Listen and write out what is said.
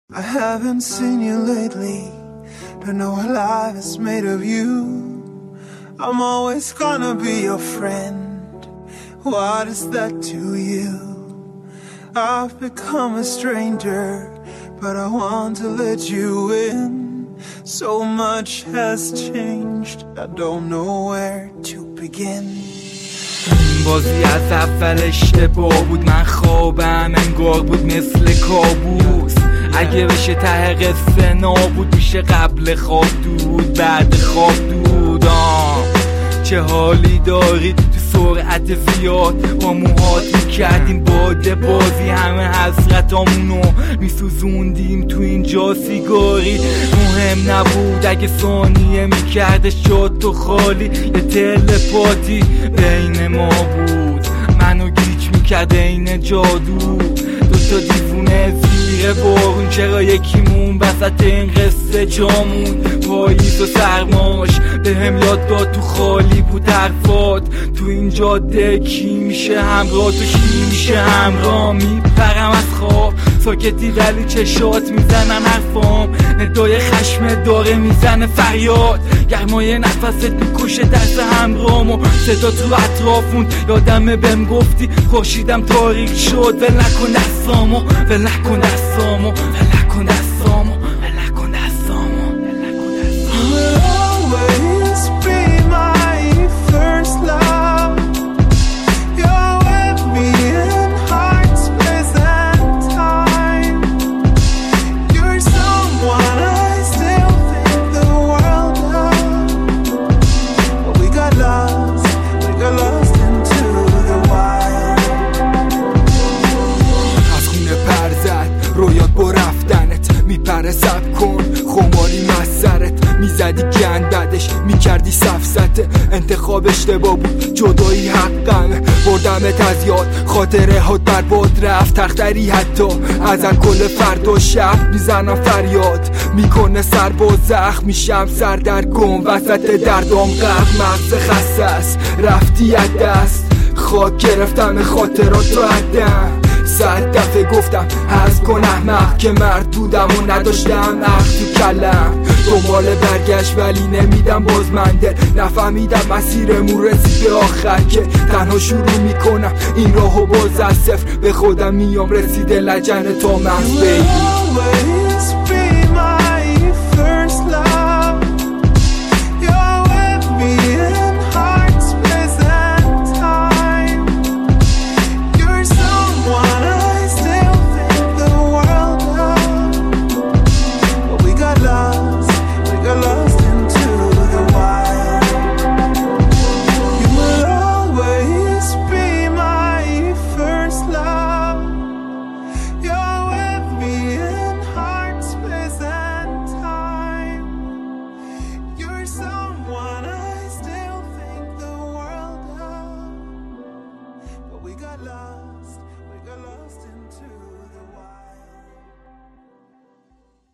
I haven't seen you lately, don't know what life is made of you. I'm always gonna be your friend, what is that to you? I've become a stranger, but I want to let you in. So much has changed, I don't know where to begin. بازی از اول اشتباه بود، من خوابم انگار بود مثل کابوس. اگه بشه ته قصه نابود میشه، قبل خواب دود بعد خواب دود. چه حالی داری تو سرعت زیاد، با موهات میکردیم باده بازی، همه حسرتامونو میسوزوندیم تو اینجا سیگاری. مهم نبود اگه ثانیه میکرده شد تو خالی، یه تلپاتی بین ما بود منو گیج میکرد این جادو. دوتا دیوونه زیر بارون، چرا یکیمون وسط این قصه جامون. پاییز و سرماش به هم یاد داد تو خالی بود حرفات. تو این جاده کی میشه همراه تو، کی میشه همراه. میپرم از خواب ساکتی ولی چشات میزنن حرفام. ندای خشم داره میزنه فریاد، گرمای نفست میکشه دست همراهمو. صدا تو اطرافون یادمه بهم گفتی خورشیدم تاریک شد. ول نکن دستامو، ول نکن دستامو، ول نکن دستامو، ول نکن دستامو. You will always be my first love. You're with me in heart, space and time. You're someone I still think the world of. But we got lost into the wild. از خونه پر زد رویات با رفتنت، میپره سب کن خماری مزرت. میزدی گنددش میکردی سفسته، انتخاب اشتباه بود جدایی حقمه. بردمت از یاد خاطره هات برباد رفت، تختری حتی ازن کل فرد و شب. میزنم فریاد میکنه سر با زخم، میشم سردرگم وسط دردام غرق. مغز خسته است رفتی از دست، خاک گرفتم خاطرات رو عدم. 100 دفعه گفتم حذف کن احمق که مرد بودم و نداشتم عقل تو کلم. دنبال برگشت ولی نمیدم باز منده، نفهمیدم مسیرمون رسید به آخر که تنها شروع میکنم این راهو باز از صفر. به خودم میام رسیده لجن تا محض بیبی. We got lost